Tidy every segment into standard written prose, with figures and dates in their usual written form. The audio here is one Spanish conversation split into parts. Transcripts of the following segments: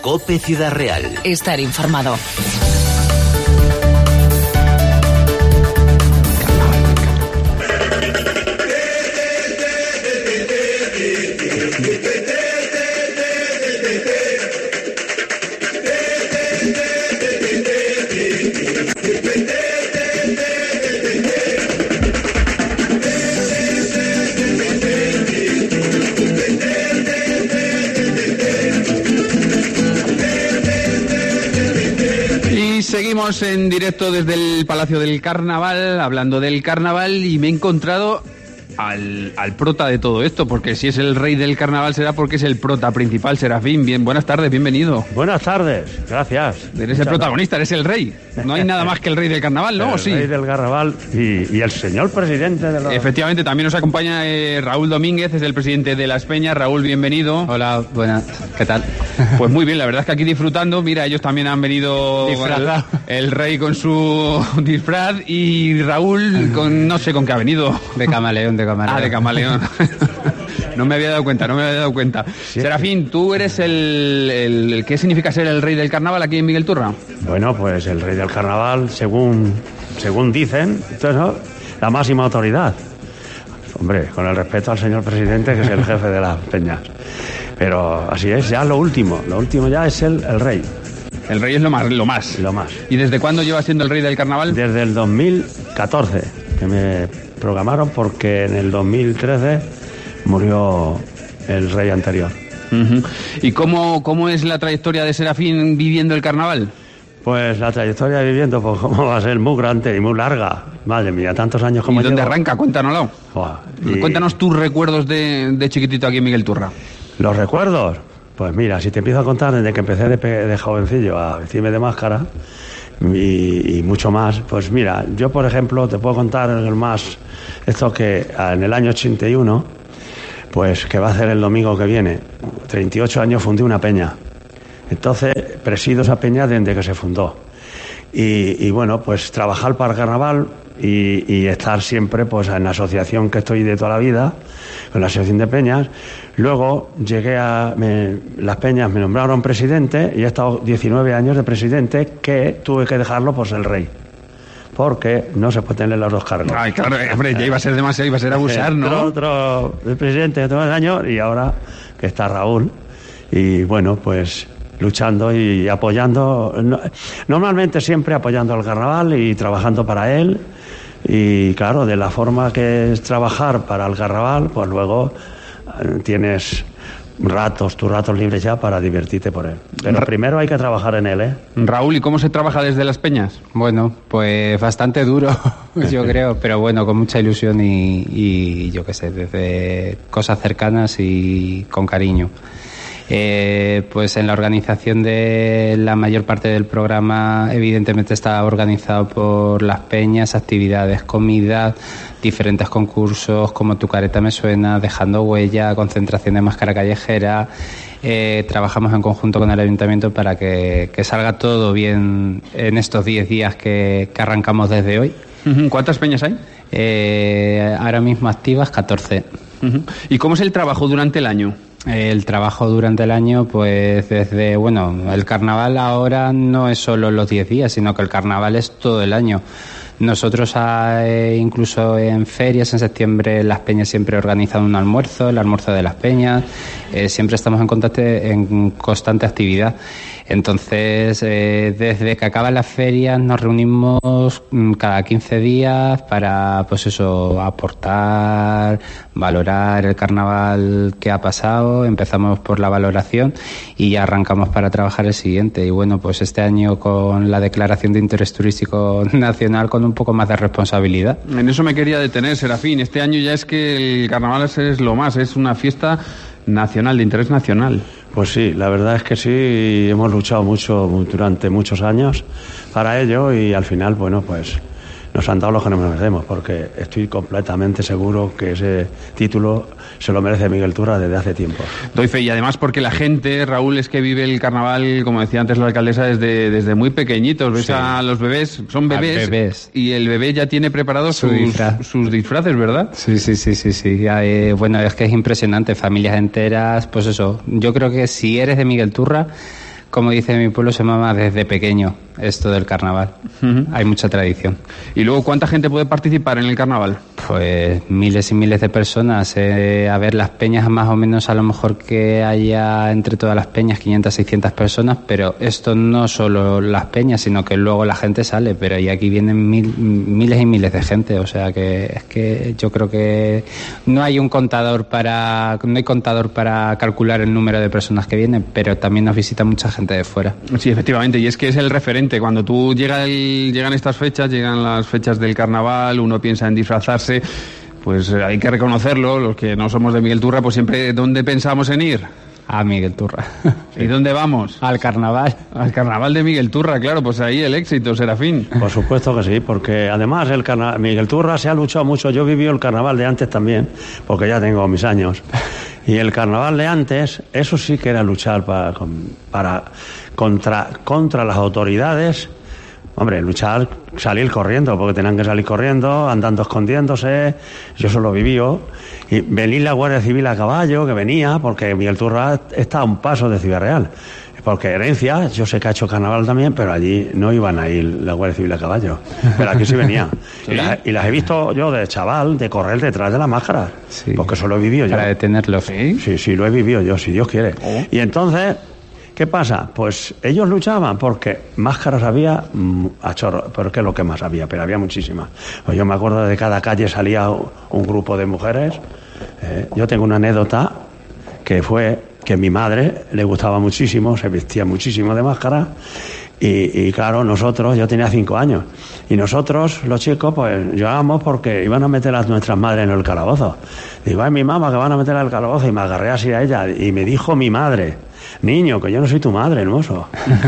COPE Ciudad Real. Estar informado. Seguimos en directo desde el Palacio del Carnaval, hablando del carnaval, y me he encontrado al prota de todo esto, porque si es el rey del carnaval será porque es el prota principal. Serafín, bien, buenas tardes, bienvenido. Buenas tardes, gracias. Eres el protagonista, eres el rey. No hay nada más que el rey del carnaval, ¿no? El ¿Sí? rey del carnaval y el señor presidente de la... Efectivamente, también nos acompaña Raúl Domínguez, es el presidente de Las Peñas. Raúl, bienvenido. Hola, buenas, ¿qué tal? Pues muy bien, la verdad es que aquí disfrutando. Mira, ellos también han venido, el rey con su disfraz y Raúl con, no sé con qué ha venido. De camaleón. Ah, de camaleón. No me había dado cuenta. Sí. Serafín, tú eres el ¿qué significa ser el rey del carnaval aquí en Miguel Turra? Bueno, pues el rey del carnaval, según dicen, entonces, ¿no?, la máxima autoridad. Hombre, con el respeto al señor presidente, que es el jefe de las peñas. Pero así es, ya lo último ya es el rey. El rey es lo más. ¿Y desde cuándo llevas siendo el rey del carnaval? Desde el 2014, que me programaron porque en el 2013 murió el rey anterior. Uh-huh. ¿Y cómo es la trayectoria de Serafín viviendo el carnaval? Pues la trayectoria viviendo, pues cómo va a ser muy grande y muy larga. Madre mía, tantos años como ¿Y dónde llevo. Arranca? Cuéntanoslo. Cuéntanos tus recuerdos de chiquitito aquí en Miguel Turra. Los recuerdos, pues mira, si te empiezo a contar desde que empecé de jovencillo a vestirme de máscara y mucho más, pues mira, yo por ejemplo te puedo contar el más, esto que en el año 81, pues que va a hacer el domingo que viene, 38 años fundé una peña. Entonces presido esa peña desde que se fundó. Y bueno, pues trabajar para el carnaval y estar siempre pues en la asociación que estoy de toda la vida, con la asociación de peñas. Luego llegué las peñas me nombraron presidente y he estado 19 años de presidente, que tuve que dejarlo por ser el rey. Porque no se puede tener los dos cargos. Ay, claro, hombre, ya iba a ser demasiado, iba a ser abusar, ¿no? El presidente de todos los años, y ahora que está Raúl. Y bueno, pues luchando y apoyando, normalmente siempre apoyando al carnaval y trabajando para él. Y claro, de la forma que es trabajar para el carnaval, pues luego tienes tus ratos libres ya para divertirte por él. Pero primero hay que trabajar en él, ¿eh? Raúl, ¿y cómo se trabaja desde Las Peñas? Bueno, pues bastante duro, yo creo, pero bueno, con mucha ilusión y yo qué sé, desde cosas cercanas y con cariño. Pues en la organización de la mayor parte del programa evidentemente está organizado por Las Peñas, actividades, comida, diferentes concursos como Tu Careta Me Suena, Dejando Huella, concentración de máscara callejera. Trabajamos en conjunto con el ayuntamiento para que salga todo bien en estos 10 días que arrancamos desde hoy. ¿Cuántas peñas hay? Ahora mismo activas 14. ¿Y cómo es el trabajo durante el año? El trabajo durante el año, pues desde, bueno, el carnaval ahora no es solo los 10 días, sino que el carnaval es todo el año. Nosotros incluso en ferias, en septiembre, Las Peñas siempre organizan un almuerzo, el almuerzo de Las Peñas, siempre estamos en constante actividad. Entonces, desde que acaban las ferias nos reunimos cada 15 días para, pues eso, aportar, valorar el carnaval que ha pasado. Empezamos por la valoración y ya arrancamos para trabajar el siguiente. Y bueno, pues este año con la declaración de interés turístico nacional con un poco más de responsabilidad. En eso me quería detener, Serafín. Este año ya es que el carnaval es lo más, es una fiesta nacional, de interés nacional. Pues sí, la verdad es que sí, hemos luchado mucho durante muchos años para ello y al final, bueno, pues nos han dado lo que nos merecemos, porque estoy completamente seguro que ese título se lo merece Miguel Turra desde hace tiempo. Doy fe, y además porque la gente, Raúl, es que vive el carnaval, como decía antes la alcaldesa, desde muy pequeñitos. Ves a los bebés, son bebés, y el bebé ya tiene preparados sus disfraces, ¿verdad? Sí. Bueno, es que es impresionante, familias enteras, pues eso. Yo creo que si eres de Miguel Turra, como dice mi pueblo, se mama desde pequeño esto del carnaval. Hay mucha tradición. ¿Y luego cuánta gente puede participar en el carnaval? Pues miles y miles de personas. A ver, las peñas más o menos a lo mejor que haya entre todas las peñas 500, 600 personas, pero esto no solo las peñas, sino que luego la gente sale, pero y aquí vienen miles y miles de gente, o sea que es que yo creo que no hay contador para calcular el número de personas que vienen, pero también nos visita mucha gente de fuera. Sí, efectivamente, y es que es el referente. Cuando tú llegan estas fechas, llegan las fechas del carnaval, uno piensa en disfrazarse, pues hay que reconocerlo, los que no somos de Miguel Turra, pues siempre, ¿dónde pensamos en ir? A Miguel Turra. ¿Y dónde vamos? Al carnaval. Al carnaval de Miguel Turra, claro, pues ahí el éxito, Serafín. Por supuesto que sí, porque además Miguel Turra se ha luchado mucho. Yo viví el carnaval de antes también, porque ya tengo mis años. Y el carnaval de antes, eso sí que era luchar contra las autoridades. Hombre, luchar, salir corriendo, porque tenían que salir corriendo, andando escondiéndose. Yo eso lo viví. Y venir la Guardia Civil a caballo, que venía, porque Miguel Turra está a un paso de Ciudad Real. Porque Herencia, yo sé que ha hecho carnaval también, pero allí no iban a ir la Guardia Civil a caballo. Pero aquí sí venía. ¿Sí? Y las he visto yo de chaval, de correr detrás de las máscaras. Sí. Porque eso lo he vivido yo. Para detenerlos. Sí, lo he vivido yo, si Dios quiere. Y entonces, ¿qué pasa? Pues ellos luchaban porque máscaras había a chorro, porque es lo que más había, pero había muchísimas. Pues yo me acuerdo de cada calle salía un grupo de mujeres. Yo tengo una anécdota que fue que mi madre le gustaba muchísimo, se vestía muchísimo de máscara y claro, yo tenía 5 años y nosotros, los chicos, pues llorábamos porque iban a meter a nuestras madres en el calabozo. Digo, ay, mi mamá, que van a meter al calabozo, y me agarré así a ella y me dijo mi madre: niño, que yo no soy tu madre, hermoso.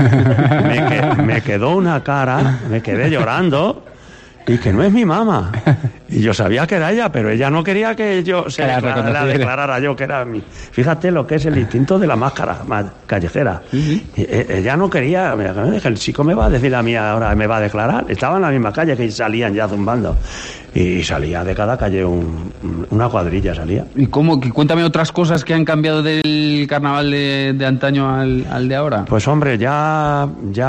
me quedó una cara, me quedé llorando. Y que no es mi mamá. Y yo sabía que era ella, pero ella no quería que yo la declarara yo que era mi. Fíjate lo que es el instinto de la máscara callejera. Ella no quería, el chico me va a decir a mí ahora, me va a declarar. Estaba en la misma calle que salían ya zumbando. Y salía de cada calle una cuadrilla, salía. ¿Y cómo? Cuéntame otras cosas que han cambiado del carnaval de antaño al de ahora. Pues hombre, ya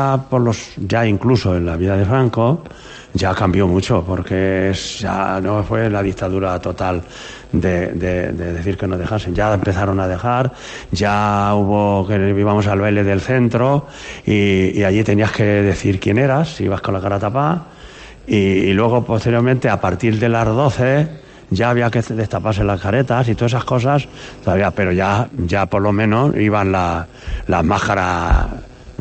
incluso en la vida de Franco ya cambió mucho, porque ya no fue la dictadura total de decir que no dejasen. Ya empezaron a dejar, ya hubo que íbamos al baile del centro y allí tenías que decir quién eras, ibas con la cara tapada y luego posteriormente a partir de las 12 ya había que destaparse las caretas y todas esas cosas todavía, pero ya por lo menos iban las máscaras.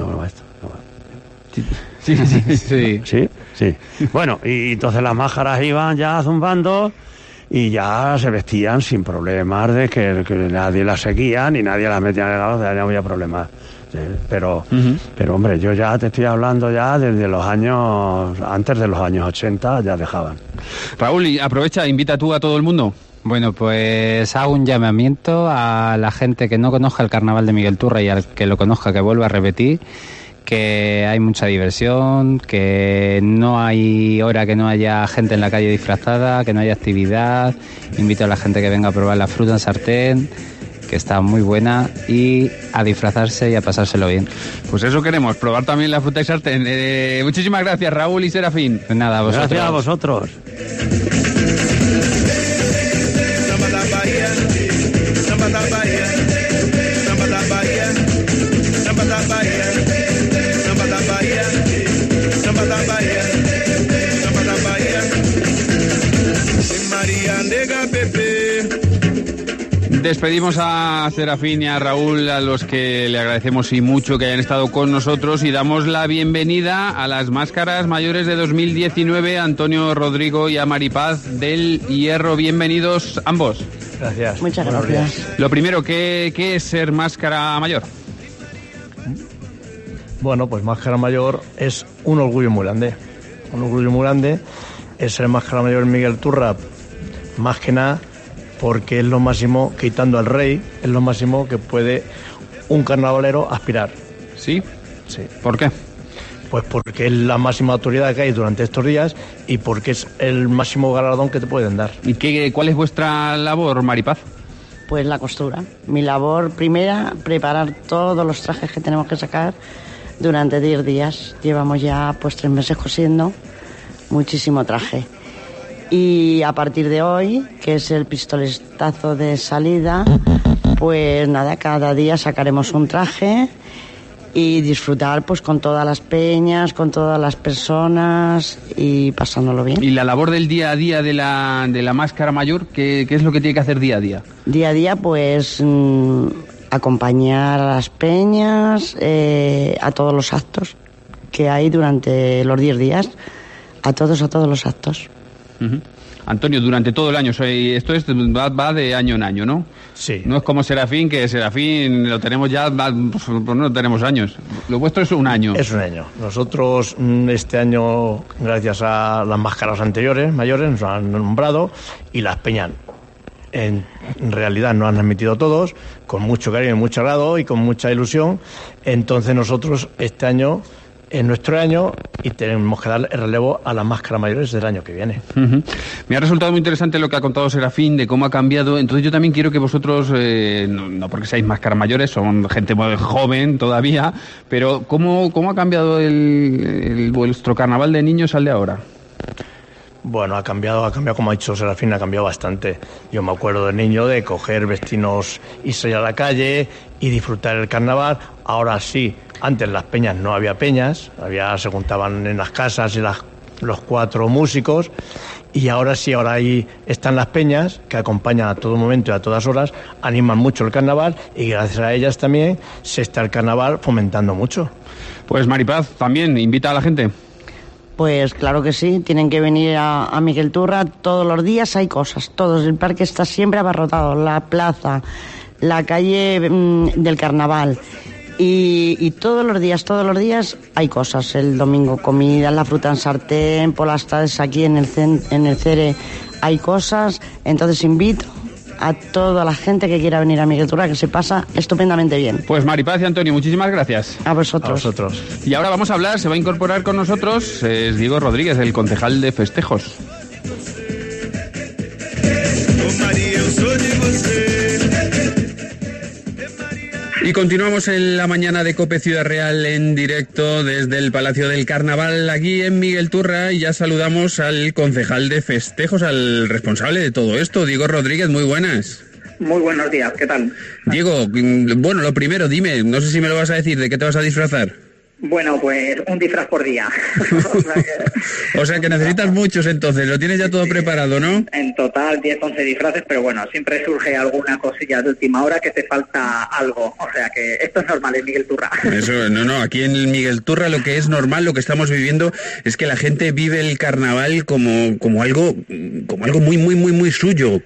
Sí. Bueno, y entonces las máscaras iban ya zumbando y ya se vestían sin problemas de que nadie las seguía ni nadie las metía en el galope, no había problemas. Sí, pero hombre, yo ya te estoy hablando ya desde antes de los años 80 ya dejaban. Raúl, y aprovecha, invita tú a todo el mundo. Bueno, pues hago un llamamiento a la gente que no conozca el carnaval de Miguel Turra y al que lo conozca que vuelva a repetir, que hay mucha diversión, que no hay hora que no haya gente en la calle disfrazada, que no haya actividad. Invito a la gente que venga a probar la fruta en sartén, que está muy buena, y a disfrazarse y a pasárselo bien. Pues eso queremos, probar también la fruta en sartén. Muchísimas gracias, Raúl y Serafín. De nada, a vosotros. Gracias a vosotros. Despedimos a Serafín y a Raúl, a los que le agradecemos y mucho que hayan estado con nosotros, y damos la bienvenida a las máscaras mayores de 2019, a Antonio Rodrigo y a Maripaz del Hierro. Bienvenidos ambos. Gracias. Muchas gracias. Lo primero, ¿qué es ser máscara mayor? Bueno, pues máscara mayor es un orgullo muy grande. Un orgullo muy grande es ser máscara mayor Miguel Turra, más que nada porque es lo máximo, quitando al rey, es lo máximo que puede un carnavalero aspirar. ¿Sí? Sí. ¿Por qué? Pues porque es la máxima autoridad que hay durante estos días y porque es el máximo galardón que te pueden dar. ¿Y cuál es vuestra labor, Maripaz? Pues la costura. Mi labor primera, preparar todos los trajes que tenemos que sacar durante 10 días. Llevamos ya pues 3 meses cosiendo muchísimo traje. Y a partir de hoy, que es el pistoletazo de salida, pues nada, cada día sacaremos un traje y disfrutar pues con todas las peñas, con todas las personas y pasándolo bien. ¿Y la labor del día a día de la máscara mayor, qué es lo que tiene que hacer día a día? Día a día pues acompañar a las peñas, a todos los actos que hay durante los 10 días, a todos los actos. Uh-huh. Antonio, durante todo el año, esto va de año en año, ¿no? Sí. No es como Serafín, que Serafín lo tenemos ya, pues no tenemos años. Lo vuestro es un año. Es un año. Nosotros este año, gracias a las máscaras anteriores, mayores, nos han nombrado, y las peñas en realidad nos han admitido todos, con mucho cariño, mucho agrado y con mucha ilusión. Entonces nosotros este año es nuestro año y tenemos que dar el relevo a las máscaras mayores del año que viene. Uh-huh. Me ha resultado muy interesante lo que ha contado Serafín de cómo ha cambiado. Entonces yo también quiero que vosotros, no porque seáis máscaras mayores, son gente muy joven todavía, pero ¿cómo ha cambiado vuestro carnaval de niños al de ahora? Bueno, ha cambiado, como ha dicho Serafín, ha cambiado bastante. Yo me acuerdo de niño de coger vestidos y salir a la calle y disfrutar el carnaval. Ahora sí, antes las peñas no había peñas, se juntaban en las casas y los 4 músicos, y ahora sí, ahora ahí están las peñas que acompañan a todo momento y a todas horas, animan mucho el carnaval y gracias a ellas también se está el carnaval fomentando mucho. Pues Maripaz, también invita a la gente. Pues claro que sí, tienen que venir a Miguel Turra, todos los días hay cosas, todos, el parque está siempre abarrotado, la plaza, la calle del carnaval, y todos los días hay cosas. El domingo comida, la fruta en sartén, por las tardes aquí en el CERE hay cosas. Entonces invito a toda la gente que quiera venir a Miguel Turra, que se pasa estupendamente bien. Pues Maripaz y Antonio, muchísimas gracias. A vosotros. A vosotros. Y ahora vamos a hablar, se va a incorporar con nosotros, es Diego Rodríguez, el concejal de festejos. Y continuamos en la mañana de COPE Ciudad Real en directo desde el Palacio del Carnaval, aquí en Miguel Turra, y ya saludamos al concejal de festejos, al responsable de todo esto, Diego Rodríguez. Muy buenas. Muy buenos días, ¿qué tal? Diego, bueno, lo primero, dime, no sé si me lo vas a decir, ¿de qué te vas a disfrazar? Bueno, pues un disfraz por día. O sea que necesitas muchos entonces, lo tienes ya todo preparado, ¿no? En total 10, 11 disfraces, pero bueno, siempre surge alguna cosilla de última hora que te falta algo. O sea que esto es normal en Miguel Turra. Eso, no, aquí en Miguel Turra lo que es normal, lo que estamos viviendo es que la gente vive el carnaval como algo muy, muy, muy, muy suyo.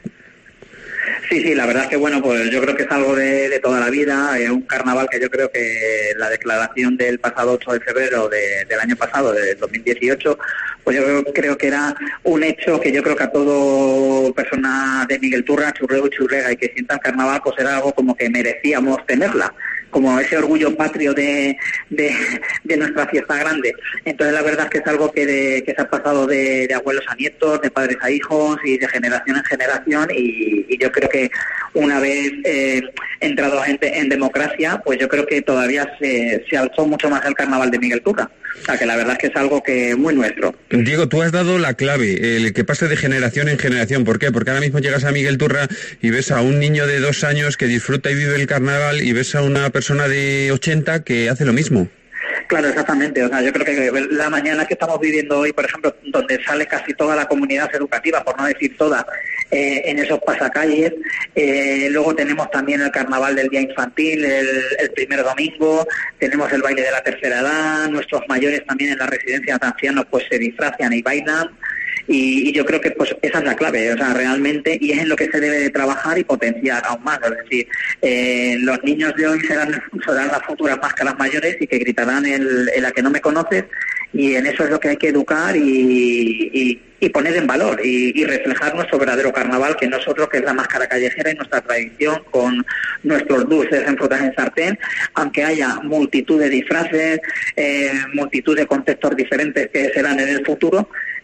Sí, la verdad es que bueno, pues yo creo que es algo de toda la vida, un carnaval que yo creo que la declaración del pasado 8 de febrero del año pasado, del 2018, pues yo creo que era un hecho que yo creo que a todo persona de Miguel Turra, churreo y churrega y que sienta el carnaval, pues era algo como que merecíamos tenerla, como ese orgullo patrio de nuestra fiesta grande. Entonces la verdad es que es algo que se ha pasado de abuelos a nietos, de padres a hijos y de generación en generación, y yo creo que una vez entrado gente en democracia, pues yo creo que todavía se alzó mucho más el carnaval de Miguel Turra. O sea que la verdad es que es algo que muy nuestro. Diego, tú has dado la clave, el que pase de generación en generación. ¿Por qué? Porque ahora mismo llegas a Miguel Turra y ves a un niño de 2 años que disfruta y vive el carnaval, y ves a una persona de 80 que hace lo mismo. Claro, exactamente. O sea, yo creo que la mañana que estamos viviendo hoy, por ejemplo, donde sale casi toda la comunidad educativa, por no decir toda, en esos pasacalles. Luego tenemos también el carnaval del día infantil, el primer domingo, tenemos el baile de la tercera edad, nuestros mayores también en las residencias de ancianos pues se disfrazan y bailan. Y yo creo que pues esa es la clave, o sea, realmente, y es en lo que se debe de trabajar y potenciar aún más. Es decir, los niños de hoy serán las futuras máscaras mayores y que gritarán el a que no me conoces, y en eso es lo que hay que educar y poner en valor y reflejar nuestro verdadero carnaval, que nosotros, que es la máscara callejera y nuestra tradición, con nuestros dulces en frutas en sartén, aunque haya multitud de disfraces, multitud de contextos diferentes que serán en el futuro,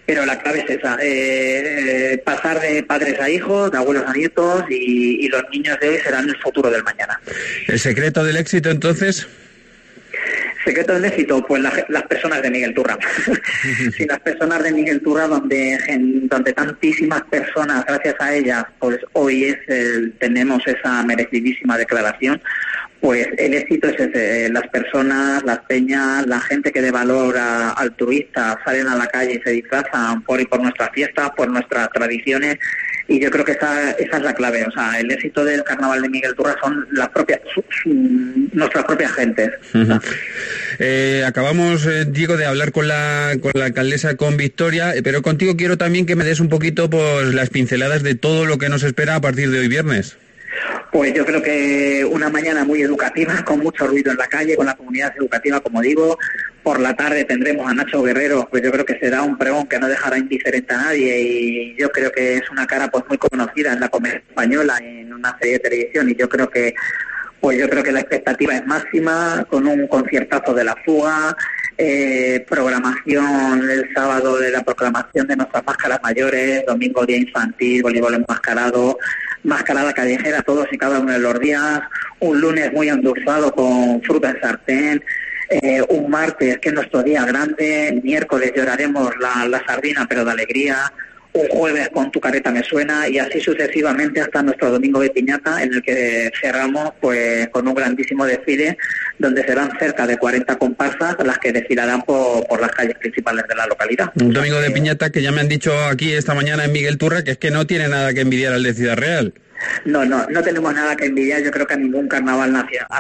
pero la clave es esa, pasar de padres a hijos, de abuelos a nietos, y los niños de hoy serán el futuro del mañana. ¿El secreto del éxito entonces? Secreto del éxito, pues las personas de Miguel Turra. Si las personas de Miguel Turra, donde tantísimas personas, gracias a ellas, pues hoy tenemos esa merecidísima declaración, pues el éxito es ese, las personas, las peñas, la gente que de valor altruista salen a la calle y se disfrazan por nuestras fiestas, por nuestras tradiciones, y yo creo que esa es la clave. O sea, el éxito del carnaval de Miguel Turra son nuestras propias gentes. Uh-huh. Acabamos, Diego, de hablar con la alcaldesa, con Victoria, pero contigo quiero también que me des un poquito pues las pinceladas de todo lo que nos espera a partir de hoy viernes. Pues yo creo que una mañana muy educativa, con mucho ruido en la calle, con la comunidad educativa, como digo. Por la tarde tendremos a Nacho Guerrero, pues yo creo que será un pregón que no dejará indiferente a nadie, y yo creo que es una cara pues muy conocida en la comedia española, en una serie de televisión, y yo creo que la expectativa es máxima, con un conciertazo de La Fuga, programación el sábado de la proclamación de nuestras máscaras mayores, domingo día infantil, voleibol enmascarado, mascarada callejera todos y cada uno de los días, un lunes muy endulzado con fruta en sartén, un martes que es nuestro día grande, miércoles lloraremos la sardina pero de alegría, un jueves con Tu careta me suena, y así sucesivamente hasta nuestro domingo de piñata, en el que cerramos pues con un grandísimo desfile donde serán cerca de 40 comparsas las que desfilarán por las calles principales de la localidad. Un domingo de piñata que ya me han dicho aquí esta mañana en Miguel Turra que es que no tiene nada que envidiar al de Ciudad Real. No tenemos nada que envidiar, yo creo que a ningún carnaval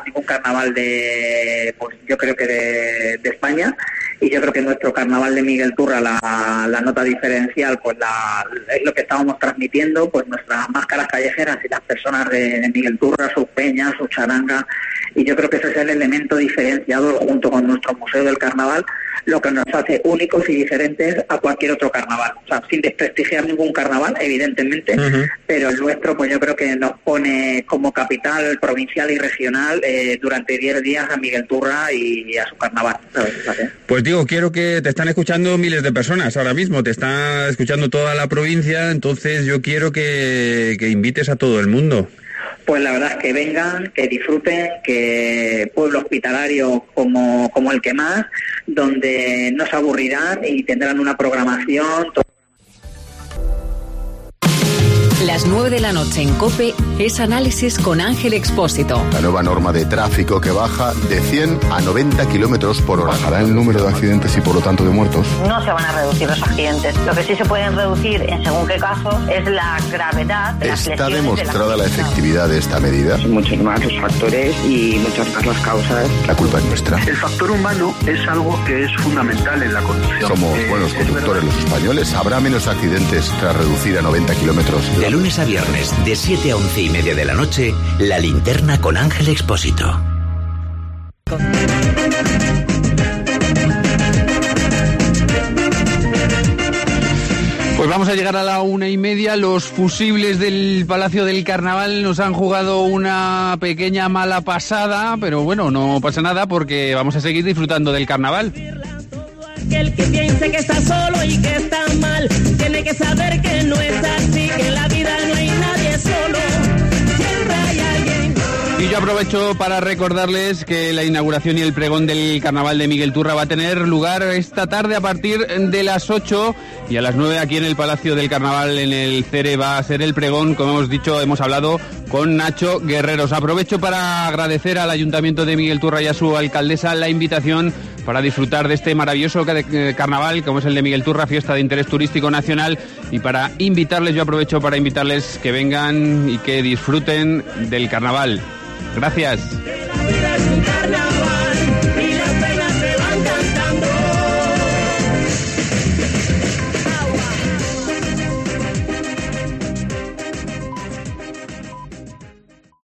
de, pues yo creo que de España, y yo creo que nuestro carnaval de Miguel Turra, la nota diferencial, pues es lo que estábamos transmitiendo, pues nuestras máscaras callejeras y las personas de Miguel Turra, sus peñas, sus charangas, y yo creo que ese es el elemento diferenciador junto con nuestro Museo del Carnaval, lo que nos hace únicos y diferentes a cualquier otro carnaval. O sea, sin desprestigiar ningún carnaval, evidentemente, pero el nuestro, pues yo creo que nos pone como capital provincial y regional durante 10 días a Miguel Turra y a su carnaval, ¿sabes? Pues digo, quiero que te están escuchando miles de personas ahora mismo, te está escuchando toda la provincia, entonces yo quiero que invites a todo el mundo. Pues la verdad es que vengan, que disfruten, que pueblo hospitalario como el que más, donde no se aburrirán y tendrán una programación. Las 9 de la noche en COPE es Análisis con Ángel Expósito. La nueva norma de tráfico que baja de 100 a 90 kilómetros por hora. ¿Bajará el número de accidentes y por lo tanto de muertos? No se van a reducir los accidentes. Lo que sí se pueden reducir en según qué casos es la gravedad de las lesiones. ¿Está demostrada la efectividad de esta medida? Son muchos más los factores y muchas más las causas. La culpa es nuestra. El factor humano es algo que es fundamental en la conducción. Somos buenos conductores los españoles. ¿Habrá menos accidentes tras reducir a 90 kilómetros? De lunes a viernes, de 7 a 11 y media de la noche, La Linterna con Ángel Expósito. Pues vamos a llegar a la 1:30. Los fusibles del Palacio del Carnaval nos han jugado una pequeña mala pasada, pero bueno, no pasa nada porque vamos a seguir disfrutando del carnaval. El que piense que está solo y que está mal, tiene que saber que no es así, que en la vida no hay nadie solo, siempre hay alguien. Y yo aprovecho para recordarles que la inauguración y el pregón del carnaval de Miguel Turra va a tener lugar esta tarde a partir de las 8 y a las 9 aquí en el Palacio del Carnaval, en el CERE, va a ser el pregón. Como hemos dicho, hemos hablado con Nacho Guerreros. Aprovecho para agradecer al Ayuntamiento de Miguel Turra y a su alcaldesa la invitación para disfrutar de este maravilloso carnaval como es el de Miguel Turra, fiesta de interés turístico nacional, y para invitarles, yo aprovecho para invitarles que vengan y que disfruten del carnaval. Gracias. La vida es un carnaval.